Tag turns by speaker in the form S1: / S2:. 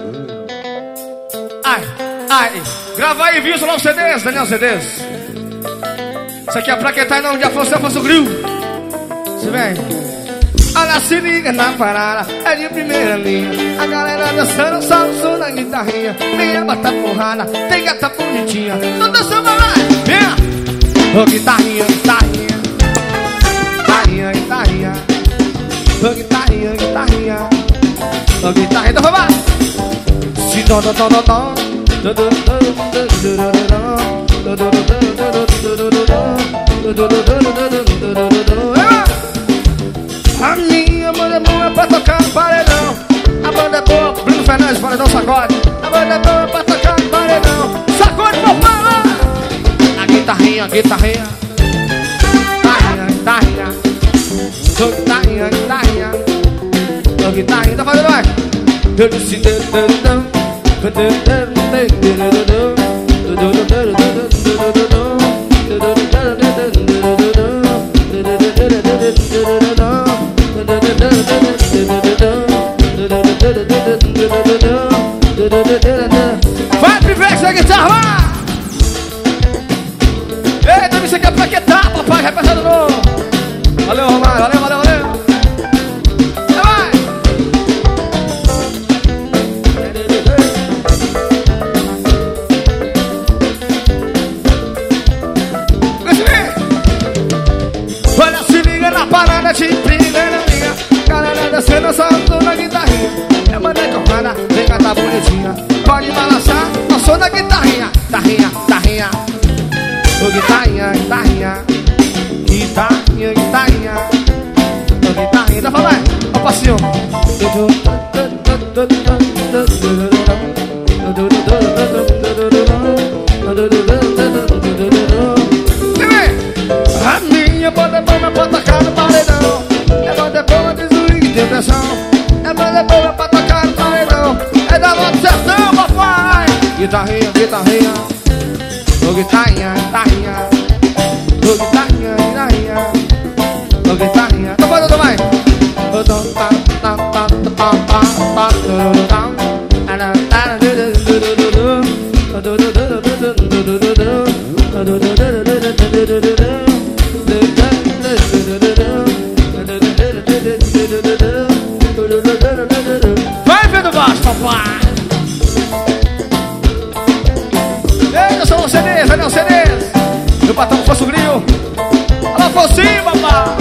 S1: Ai, ai. Grava aí, viu? Solão CDs, Daniel CDs. Isso aqui é pra quem tá em nome de Afonso Grill. Você vem. Olha, se liga na parada, é de primeira linha. A galera dançando, só o som da guitarrinha. Ninguém bota porrada, tem gata bonitinha. Tô dançando lá, vem. Ô guitarrinha, guitarrinha. Guitarrinha, guitarrinha. Ô guitarrinha, guitarrinha. Ô guitarrinha, então vamos lá. Se dó, dó, dó, dó, dó. A minha banda é boa pra tocar no paredão. A banda é boa, Bruno Fernandes, paredão sacode. A banda é boa pra tocar no paredão. Sacode, papai! A guitarrinha, guitarrinha. Guitarrinha, guitarrinha. Guitarrinha, guitarrinha. Guitarrinha, tá fazendo mais? Eu disse dedão. Vai, Pivete, a guitarra, vai! Eita, isso aqui é pra que tá, papai, vai passar de novo. Valeu, Romário, valeu, valeu, valeu. Vai! Olha, se liga na parada de primeira linha. Galera descendo, saltando na guitarrinha. É mané torrada, vem cantar bonitinha. Pode balançar, o som da guitarrinha. Guitarrinha, guitarrinha. Ô guitarrinha, guitarrinha. Guitarrinha, guitarrinha. Ô guitarrinha, tá falando? Ó o passinho. A minha banda é boa pra tocar no paredão. É banda boa de swing e de pressão. É banda boa pra tocar no paredão. É da Volta do Sertão, papai. Guitarrinha, guitarrinha. Ô guitarrinha, guitarrinha. Ô guitarrinha, guitarrinha. Ô guitarrinha. Então vai, então vai. Vai, Pedro Baixo, papai. Eita, são os CDs, Daniel CDs. Meu patrão Afonso Grill. Alô, Afonsinho, papai.